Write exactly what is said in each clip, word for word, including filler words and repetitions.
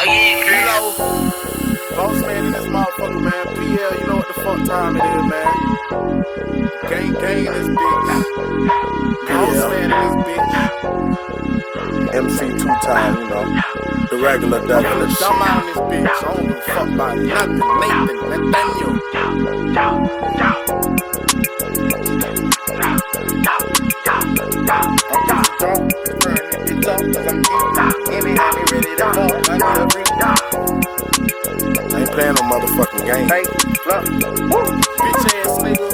yeah, You know, boss man in this motherfucker, man. P L, you know what the fuck time it is, man. Gang, gang in this bitch. Boss man in this bitch. M C two time, you know. The regular devil and shit. Dumb out in this bitch. I don't give a fuck about nothing. Nathan, Nathaniel. I ain't playing no motherfucking game. Hey, look. Bitch ass nigga.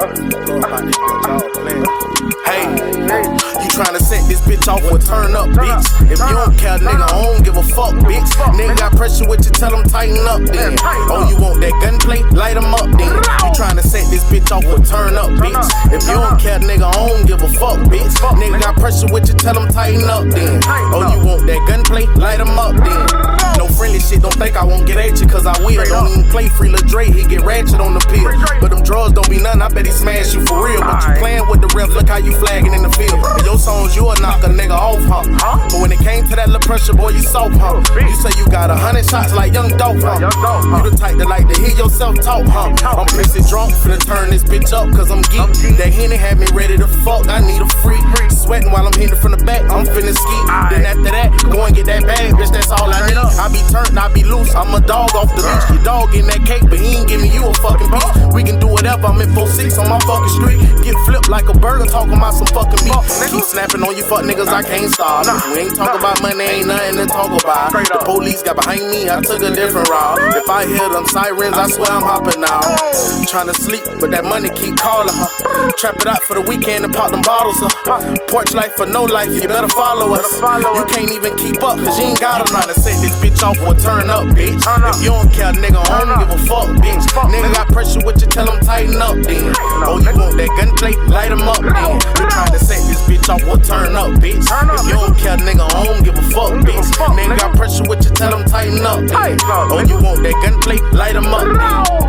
Hey, you tryna set this bitch off or turn up, bitch. If you don't care, nigga, I don't give a fuck, bitch. Nigga got pressure with you, tell them tighten up then. Oh, you want that gunplay? Light them up then. You tryna set this bitch off or turn up, bitch. If you don't care, nigga, I don't give a fuck, bitch. Nigga got pressure with you, tell them tighten up then. Oh, you want that gunplay? Light them up then. No friendly shit, don't think I won't get at you, cause I will. Don't even play free Lil Dre, he get ratchet on the pill. But them drugs don't be nothing, I bet he smash you for real. But you playing with the refs, look how you flagging in the field. In your songs, you a knock a nigga off, huh? But when it came to that little pressure, boy, you soft, huh? You say you got a hundred shots like Young Dope, huh? You the type that like to hear yourself talk, huh? I'm pissy drunk, finna turn this bitch up, cause I'm geek. That Henny had me ready to fuck, I need a freak. Sweating while I'm hitting from the back, I'm finna ski. Then after that, go and get that bag, bitch, that's all I need. I be turned, I be loose, I'm a dog off the leash. Your dog getting that cake, but he ain't giving you a fucking piece. We can do whatever, I'm in four six on my fucking street. Get flipped like a burger, talking about some fucking beef. Keep snapping on you fuck niggas, I can't stop. We ain't talk about money, ain't nothing to talk about. The police got behind me, I took a different route. If I hear them sirens, I swear I'm hopping out. Tryna sleep, but that money keep calling her. Trap it out for the weekend and pop them bottles, huh? Porch life for no life, you better follow us. You can't even keep up, cause you ain't got them. Tryna set this bitch off or turn up, bitch. If you don't care, nigga, I don't give a fuck, bitch. Nigga got pressure with you, tell them tighten up, then. Oh, you want that gunplay? Light them up, then. You tryna set this bitch off or turn up, bitch. If you don't care, nigga, I don't give a fuck, bitch. Nigga got pressure with you, tell them tighten up, then. Oh, you want that gunplay? Light them up, then.